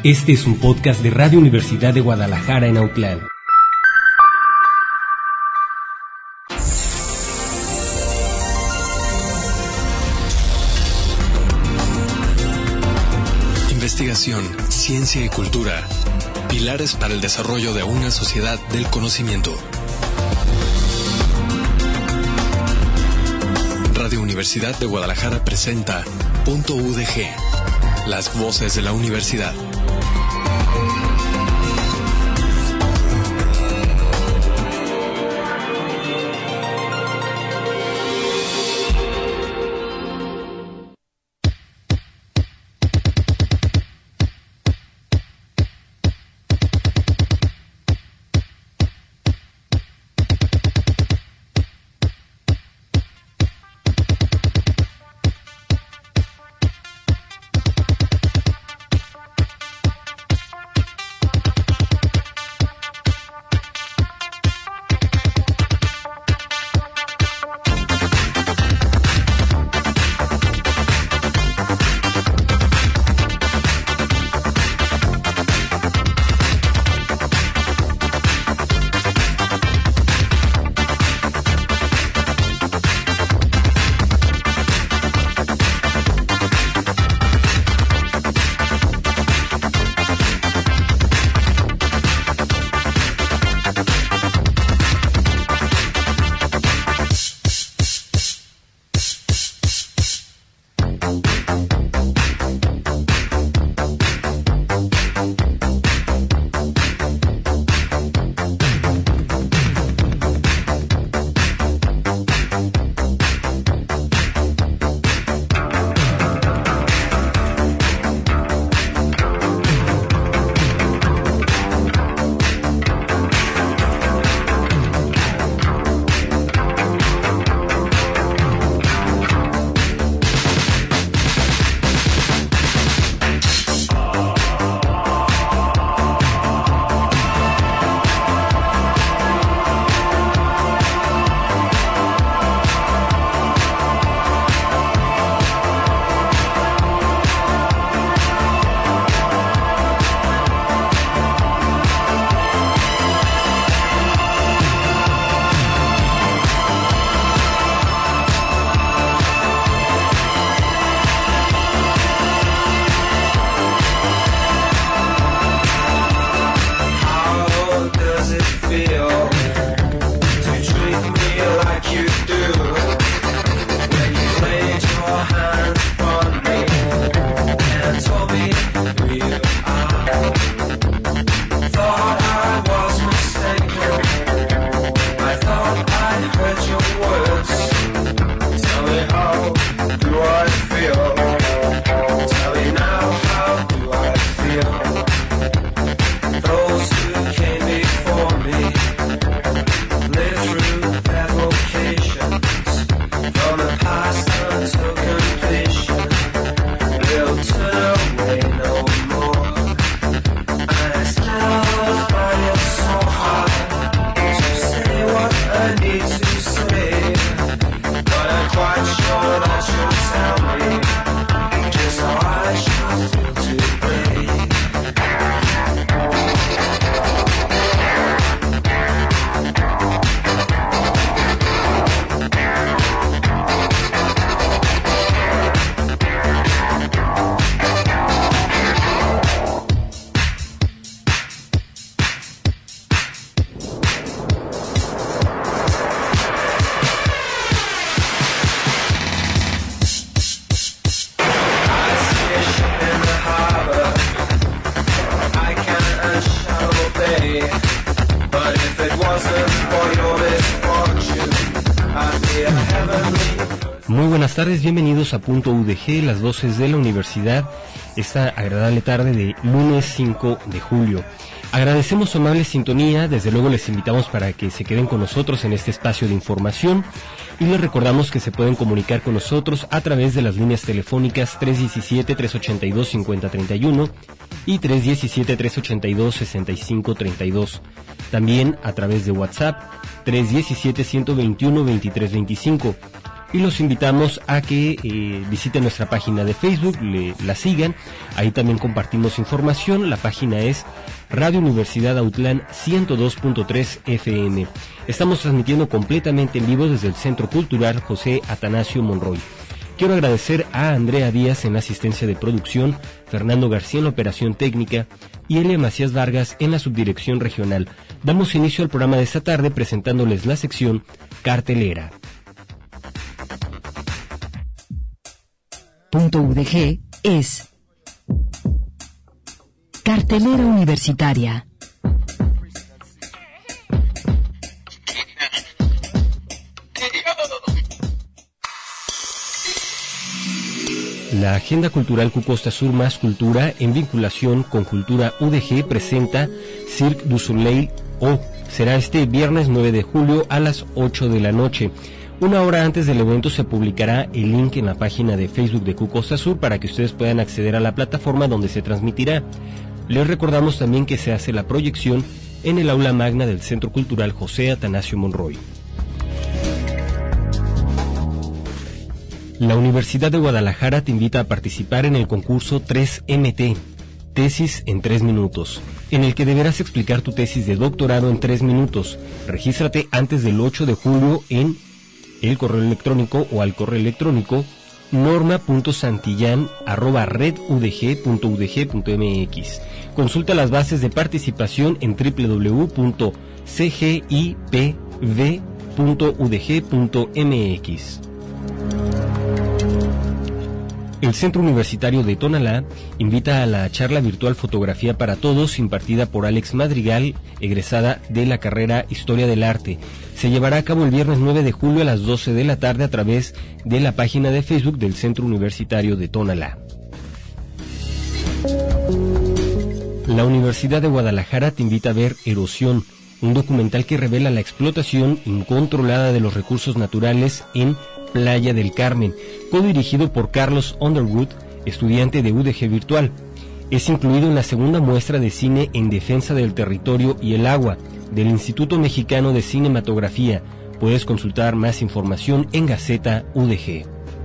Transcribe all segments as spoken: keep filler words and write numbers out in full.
Este es un podcast de Radio Universidad de Guadalajara en Autlán. Investigación, ciencia y cultura. Pilares para el desarrollo de una sociedad del conocimiento. Radio Universidad de Guadalajara presenta Punto U D G, las voces de la universidad. Muy buenas tardes, bienvenidos a Punto U D G, las voces de la universidad, esta agradable tarde de lunes cinco de julio. Agradecemos su amable sintonía, desde luego les invitamos para que se queden con nosotros en este espacio de información y les recordamos que se pueden comunicar con nosotros a través de las líneas telefónicas tres uno siete, tres ocho dos, cinco cero tres uno y tres uno siete, tres ocho dos, seis cinco tres dos. También a través de WhatsApp tres uno siete, uno dos uno, dos tres dos cinco. y los invitamos a que eh, visiten nuestra página de Facebook, le, la sigan, ahí también compartimos información. La página es Radio Universidad Autlán ciento dos punto tres F M. Estamos transmitiendo completamente en vivo desde el Centro Cultural José Atanasio Monroy. Quiero agradecer a Andrea Díaz en la asistencia de producción, Fernando García en la operación técnica y Elia Macías Vargas en la subdirección regional. Damos inicio al programa de esta tarde presentándoles la sección Cartelera. Punto U D G es Cartelera Universitaria. La Agenda Cultural Q Costa Sur Más Cultura, en vinculación con Cultura U D G, presenta Cirque du Soleil O. Será este viernes nueve de julio a las ocho de la noche. Una hora antes del evento se publicará el link en la página de Facebook de Q Costa Sur para que ustedes puedan acceder a la plataforma donde se transmitirá. Les recordamos también que se hace la proyección en el aula magna del Centro Cultural José Atanasio Monroy. La Universidad de Guadalajara te invita a participar en el concurso tres M T, Tesis en tres minutos, en el que deberás explicar tu tesis de doctorado en tres minutos. Regístrate antes del ocho de julio en el correo electrónico o al correo electrónico norma punto santillán arroba red u d g punto u d g punto m x. Consulta las bases de participación en w w w punto c g i p v punto u d g punto m x. El Centro Universitario de Tonalá invita a la charla virtual Fotografía para Todos, impartida por Alex Madrigal, egresada de la carrera Historia del Arte. Se llevará a cabo el viernes nueve de julio a las doce de la tarde a través de la página de Facebook del Centro Universitario de Tonalá. La Universidad de Guadalajara te invita a ver Erosión, un documental que revela la explotación incontrolada de los recursos naturales en Playa del Carmen, codirigido por Carlos Underwood, estudiante de U D G Virtual. Es incluido en la segunda muestra de cine en defensa del territorio y el agua del Instituto Mexicano de Cinematografía. Puedes consultar más información en Gaceta U D G.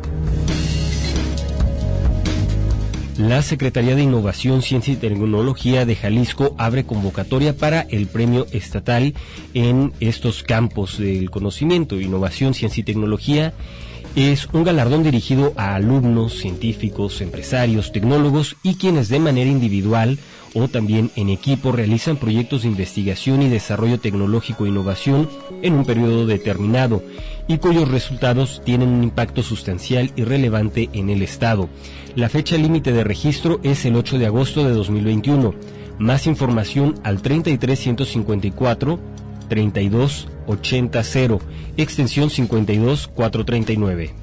La Secretaría de Innovación, Ciencia y Tecnología de Jalisco abre convocatoria para el premio estatal en estos campos del conocimiento. Innovación, Ciencia y Tecnología es un galardón dirigido a alumnos, científicos, empresarios, tecnólogos y quienes de manera individual o también en equipo realizan proyectos de investigación y desarrollo tecnológico e innovación en un periodo determinado y cuyos resultados tienen un impacto sustancial y relevante en el Estado. La fecha límite de registro es el ocho de agosto de dos mil veintiuno. Más información al treinta y tres ciento cincuenta y cuatro treinta y dos ochenta cero, extensión cincuenta y dos cuatrocientos treinta y nueve.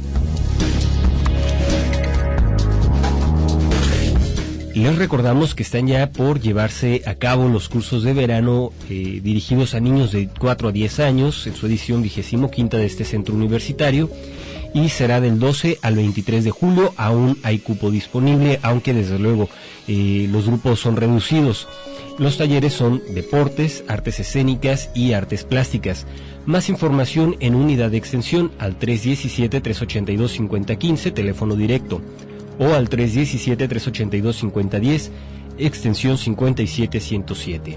Les recordamos que están ya por llevarse a cabo los cursos de verano eh, dirigidos a niños de cuatro a diez años, en su edición vigésimo quinta de este centro universitario, y será del doce al veintitrés de julio. Aún hay cupo disponible, aunque desde luego eh, los grupos son reducidos. Los talleres son deportes, artes escénicas y artes plásticas. Más información en unidad de extensión al tres diecisiete, trescientos ochenta y dos, cincuenta quince, teléfono directo, o al tres diecisiete, trescientos ochenta y dos, cincuenta diez, extensión cincuenta y siete ciento siete.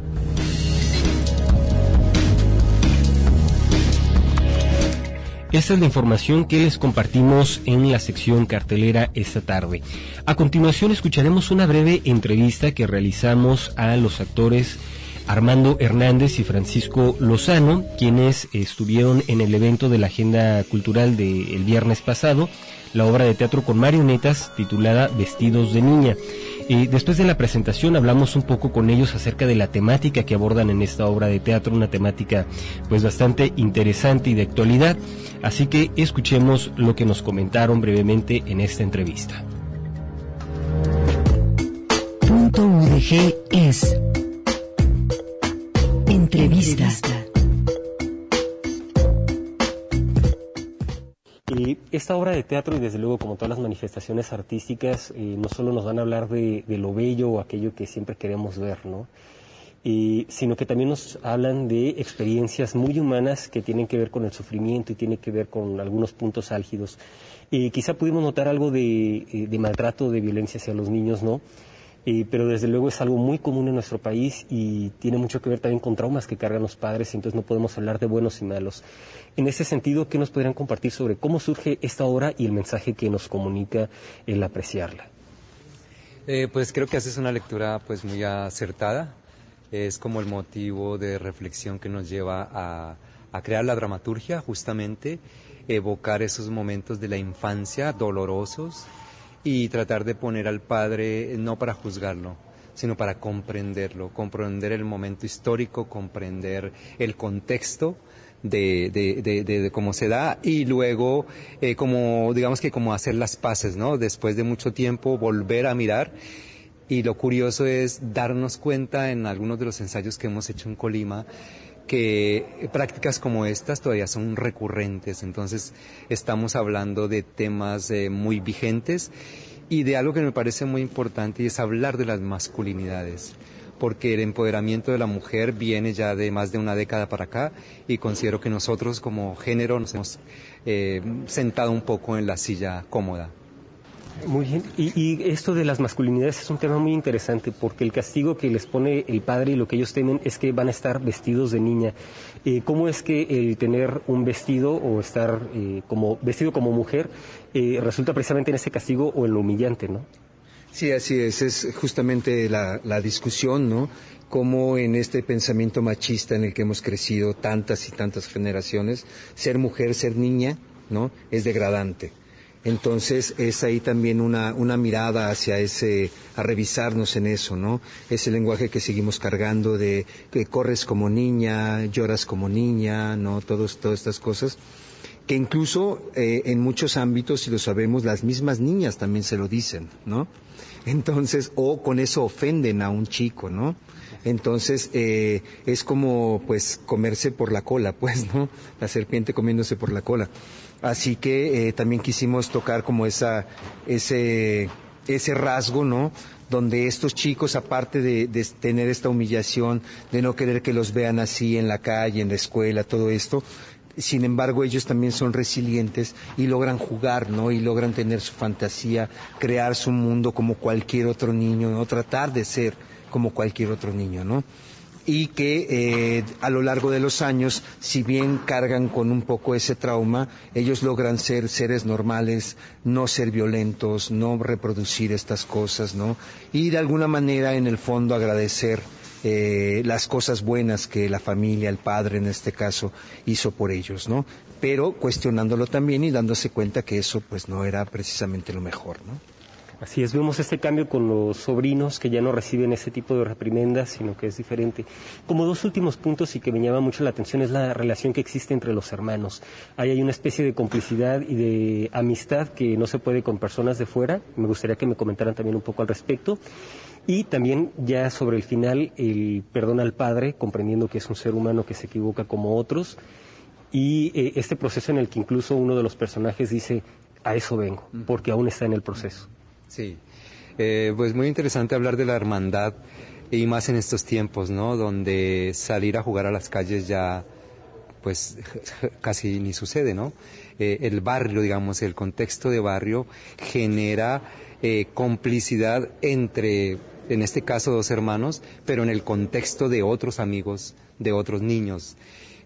Esta es la información que les compartimos en la sección cartelera esta tarde. A continuación escucharemos una breve entrevista que realizamos a los actores Armando Hernández y Francisco Lozano, quienes estuvieron en el evento de la Agenda Cultural del viernes pasado, la obra de teatro con marionetas titulada Vestidos de Niña. Eh, después de la presentación hablamos un poco con ellos acerca de la temática que abordan en esta obra de teatro, una temática pues bastante interesante y de actualidad, así que escuchemos lo que nos comentaron brevemente en esta entrevista. Punto U D G es Entrevista. Eh, esta obra de teatro y desde luego como todas las manifestaciones artísticas eh, no solo nos van a hablar de, de lo bello o aquello que siempre queremos ver, ¿no? eh, sino que también nos hablan de experiencias muy humanas que tienen que ver con el sufrimiento y tienen que ver con algunos puntos álgidos. Eh, quizá pudimos notar algo de, eh, de maltrato, de violencia hacia los niños, ¿no? Eh, pero desde luego es algo muy común en nuestro país y tiene mucho que ver también con traumas que cargan los padres, entonces no podemos hablar de buenos y malos. En ese sentido, ¿qué nos podrían compartir sobre cómo surge esta obra y el mensaje que nos comunica el apreciarla? Eh, pues creo que haces una lectura pues muy acertada, es como el motivo de reflexión que nos lleva a, a crear la dramaturgia, justamente evocar esos momentos de la infancia dolorosos, y tratar de poner al padre no para juzgarlo, sino para comprenderlo, comprender el momento histórico, comprender el contexto de, de, de, de, de cómo se da, y luego eh, como digamos que como hacer las paces, ¿no? Después de mucho tiempo volver a mirar. Y lo curioso es darnos cuenta en algunos de los ensayos que hemos hecho en Colima que prácticas como estas todavía son recurrentes, entonces estamos hablando de temas eh, muy vigentes y de algo que me parece muy importante, y es hablar de las masculinidades, porque el empoderamiento de la mujer viene ya de más de una década para acá, y considero que nosotros como género nos hemos eh, sentado un poco en la silla cómoda. Muy bien, y, y esto de las masculinidades es un tema muy interesante porque el castigo que les pone el padre y lo que ellos temen es que van a estar vestidos de niña. Eh, ¿Cómo es que el tener un vestido o estar eh, como vestido como mujer eh, resulta precisamente en ese castigo o en lo humillante, ¿no? Sí, así es, es justamente la, la discusión, ¿no? Cómo en este pensamiento machista en el que hemos crecido tantas y tantas generaciones, ser mujer, ser niña, ¿no? Es degradante. Entonces es ahí también una, una mirada hacia ese, a revisarnos en eso, ¿no? Ese lenguaje que seguimos cargando de que corres como niña, lloras como niña, ¿no? Todos, todas estas cosas, que incluso eh, en muchos ámbitos, si lo sabemos, las mismas niñas también se lo dicen, ¿no? Entonces, o con eso ofenden a un chico, ¿no? Entonces, eh, es como, pues, comerse por la cola, pues, ¿no? La serpiente comiéndose por la cola. Así que eh, también quisimos tocar como esa, ese, ese rasgo, ¿no? Donde estos chicos, aparte de, de tener esta humillación, de no querer que los vean así en la calle, en la escuela, todo esto, sin embargo ellos también son resilientes y logran jugar, ¿no? Y logran tener su fantasía, crear su mundo como cualquier otro niño, ¿no? Tratar de ser como cualquier otro niño, ¿no? Y que eh, a lo largo de los años, si bien cargan con un poco ese trauma, ellos logran ser seres normales, no ser violentos, no reproducir estas cosas, ¿no? Y de alguna manera, en el fondo, agradecer eh, las cosas buenas que la familia, el padre en este caso, hizo por ellos, ¿no? Pero cuestionándolo también y dándose cuenta que eso pues no era precisamente lo mejor, ¿no? Así es, vemos este cambio con los sobrinos que ya no reciben ese tipo de reprimendas, sino que es diferente. Como dos últimos puntos y que me llama mucho la atención es la relación que existe entre los hermanos. Ahí hay una especie de complicidad y de amistad que no se puede con personas de fuera. Me gustaría que me comentaran también un poco al respecto. Y también ya sobre el final, el perdón al padre, comprendiendo que es un ser humano que se equivoca como otros. Y eh, este proceso en el que incluso uno de los personajes dice, a eso vengo, porque aún está en el proceso. Sí, eh, pues muy interesante hablar de la hermandad y más en estos tiempos, ¿no? Donde salir a jugar a las calles ya, pues casi ni sucede, ¿no? Eh, el barrio, digamos, el contexto de barrio genera eh, complicidad entre, en este caso, dos hermanos, pero en el contexto de otros amigos, de otros niños.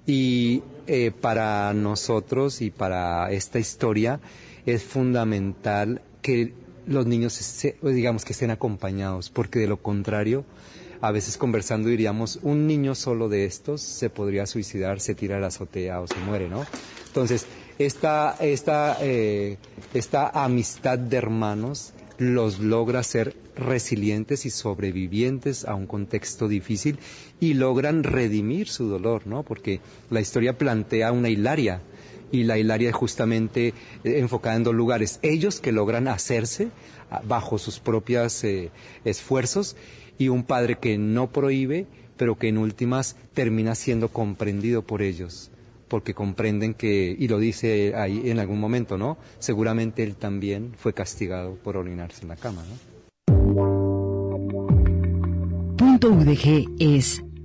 Y eh, para nosotros y para esta historia es fundamental que los niños, digamos, que estén acompañados, porque de lo contrario, a veces conversando diríamos, un niño solo de estos se podría suicidar, se tira a la azotea o se muere, ¿no? Entonces, esta, esta, eh, esta amistad de hermanos los logra ser resilientes y sobrevivientes a un contexto difícil y logran redimir su dolor, ¿no? Porque la historia plantea una Hilaria, y la Hilaria es justamente eh, enfocada en dos lugares. Ellos que logran hacerse bajo sus propios eh, esfuerzos, y un padre que no prohíbe, pero que en últimas termina siendo comprendido por ellos, porque comprenden que, y lo dice ahí en algún momento, ¿no? Seguramente él también fue castigado por orinarse en la cama, ¿no? Punto U D G es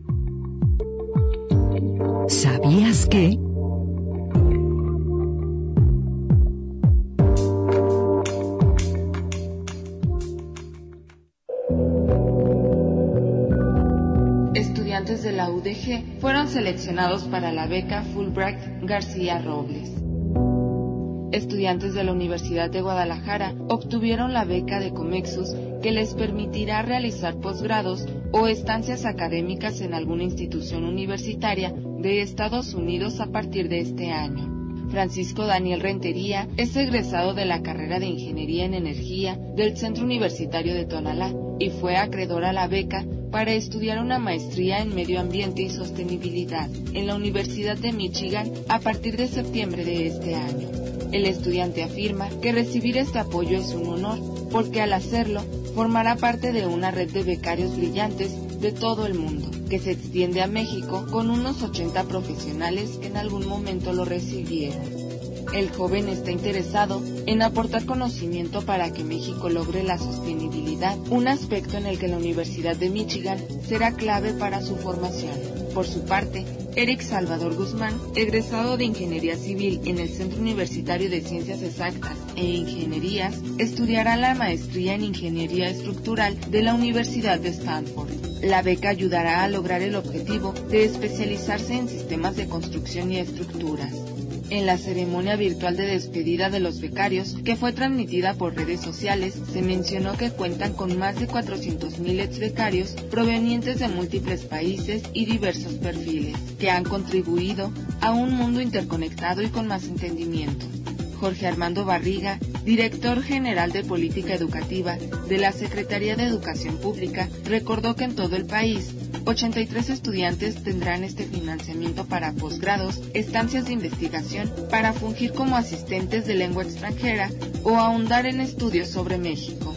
¿Sabías que? Estudiantes de la U D G fueron seleccionados para la beca Fulbright García Robles. Estudiantes de la Universidad de Guadalajara obtuvieron la beca de Comexus que les permitirá realizar posgrados o estancias académicas en alguna institución universitaria de Estados Unidos a partir de este año. Francisco Daniel Rentería es egresado de la carrera de Ingeniería en Energía del Centro Universitario de Tonalá y fue acreedor a la beca para estudiar una maestría en Medio Ambiente y Sostenibilidad en la Universidad de Michigan a partir de septiembre de este año. El estudiante afirma que recibir este apoyo es un honor, porque al hacerlo formará parte de una red de becarios brillantes de todo el mundo, que se extiende a México con unos ochenta profesionales que en algún momento lo recibieron. El joven está interesado en aportar conocimiento para que México logre la sostenibilidad, un aspecto en el que la Universidad de Michigan será clave para su formación. Por su parte, Eric Salvador Guzmán, egresado de Ingeniería Civil en el Centro Universitario de Ciencias Exactas e Ingenierías, estudiará la maestría en Ingeniería Estructural de la Universidad de Stanford. La beca ayudará a lograr el objetivo de especializarse en sistemas de construcción y estructuras. En la ceremonia virtual de despedida de los becarios, que fue transmitida por redes sociales, se mencionó que cuentan con más de cuatrocientos mil exbecarios provenientes de múltiples países y diversos perfiles, que han contribuido a un mundo interconectado y con más entendimiento. Jorge Armando Barriga, director general de Política Educativa de la Secretaría de Educación Pública, recordó que en todo el país, ochenta y tres estudiantes tendrán este financiamiento para posgrados, estancias de investigación, para fungir como asistentes de lengua extranjera o ahondar en estudios sobre México.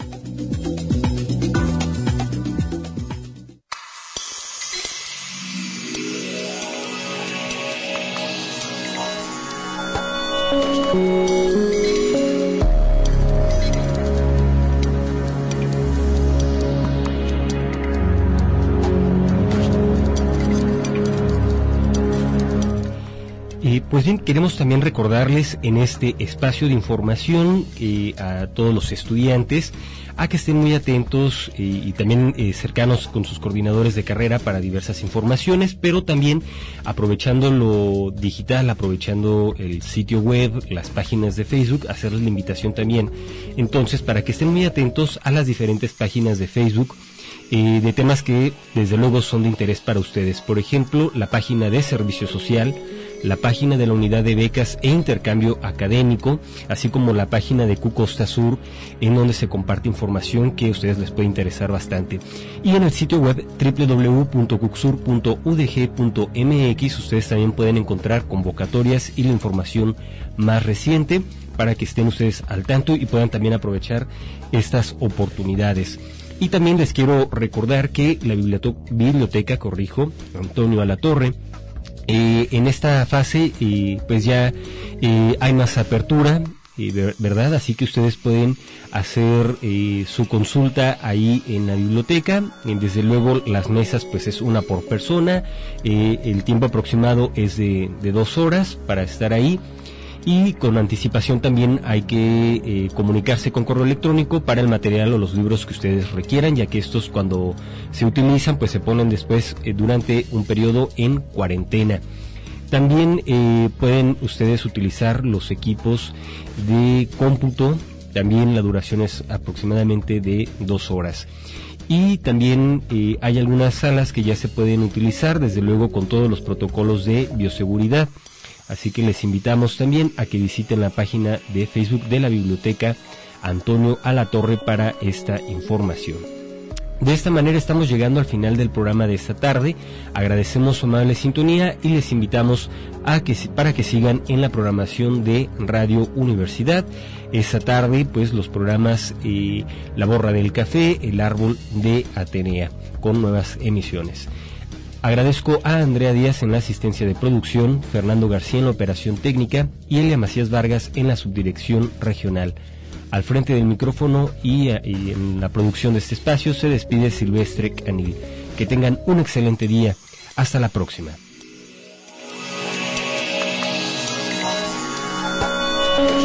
Pues bien, queremos también recordarles en este espacio de información eh, a todos los estudiantes a que estén muy atentos eh, y también eh, cercanos con sus coordinadores de carrera para diversas informaciones, pero también aprovechando lo digital, aprovechando el sitio web, las páginas de Facebook, hacerles la invitación también, entonces, para que estén muy atentos a las diferentes páginas de Facebook eh, de temas que desde luego son de interés para ustedes. Por ejemplo, la página de Servicio Social, la página de la Unidad de Becas e Intercambio Académico, así como la página de Q Costa Sur, en donde se comparte información que a ustedes les puede interesar bastante. Y en el sitio web doble u doble u doble u punto cucsur punto u d g punto m x ustedes también pueden encontrar convocatorias y la información más reciente para que estén ustedes al tanto y puedan también aprovechar estas oportunidades. Y también les quiero recordar que la biblioteca, biblioteca corrijo, Antonio Alatorre, Eh, en esta fase eh, pues ya eh, hay más apertura, eh, ¿verdad? Así que ustedes pueden hacer eh, su consulta ahí en la biblioteca. Eh, desde luego las mesas pues es una por persona, eh, el tiempo aproximado es de, de dos horas para estar ahí. Y con anticipación también hay que eh, comunicarse con correo electrónico para el material o los libros que ustedes requieran, ya que estos cuando se utilizan pues se ponen después eh, durante un periodo en cuarentena. También eh, pueden ustedes utilizar los equipos de cómputo, también la duración es aproximadamente de dos horas. Y también eh, hay algunas salas que ya se pueden utilizar, desde luego con todos los protocolos de bioseguridad. Así que les invitamos también a que visiten la página de Facebook de la Biblioteca Antonio Alatorre para esta información. De esta manera estamos llegando al final del programa de esta tarde. Agradecemos su amable sintonía y les invitamos a que para que sigan en la programación de Radio Universidad. Esta tarde, pues, los programas eh, La Borra del Café, El Árbol de Atenea, con nuevas emisiones. Agradezco a Andrea Díaz en la asistencia de producción, Fernando García en la operación técnica y Elia Macías Vargas en la subdirección regional. Al frente del micrófono y, y en la producción de este espacio se despide Silvestre Canil. Que tengan un excelente día. Hasta la próxima.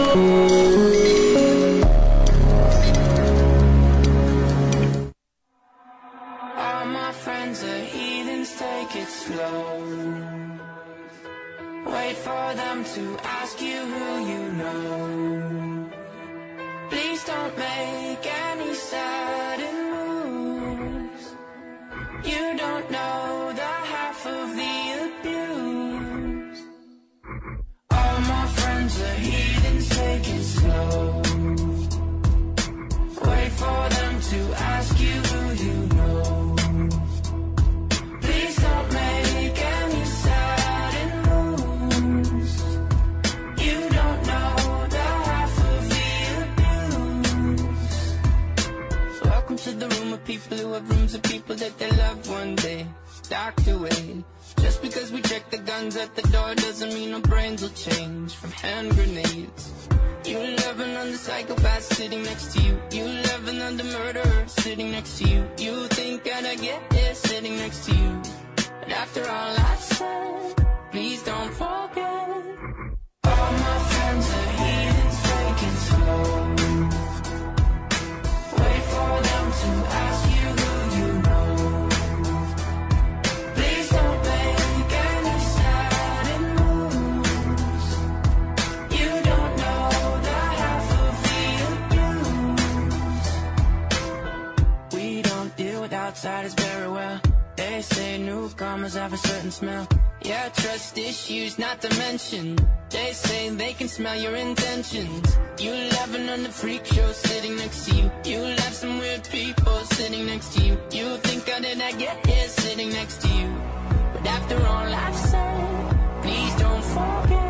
Outsiders very well. They say newcomers have a certain smell. Yeah, trust issues not to mention. They say they can smell your intentions. You'll have another freak show sitting next to you. You'll have some weird people sitting next to you. You think, how did I get here sitting next to you? But after all I've said, please don't forget.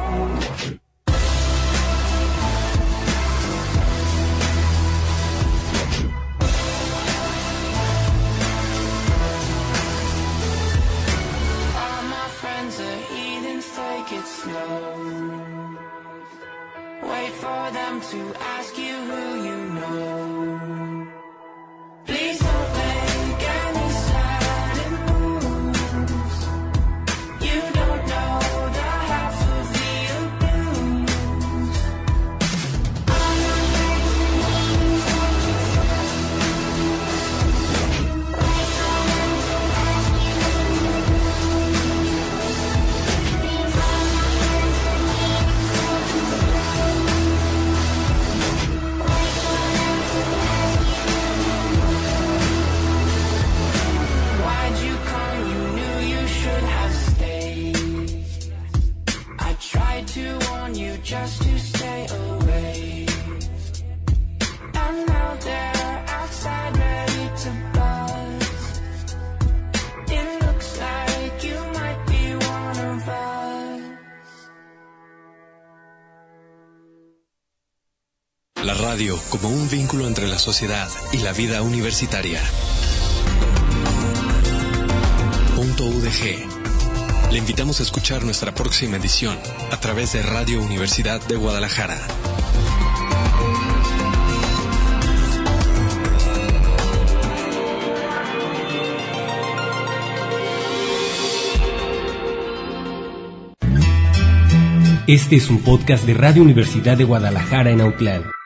Take it slow. Wait for them to ask you who you know. Please don't make any sudden moves. You don't know the half of the abuse. I'm not making to warn you just to stay away. And now they're outside ready to buzz. It looks like you might be one of us. La radio como un vínculo entre la sociedad y la vida universitaria. Punto U D G. Le invitamos a escuchar nuestra próxima edición a través de Radio Universidad de Guadalajara. Este es un podcast de Radio Universidad de Guadalajara en Autlán.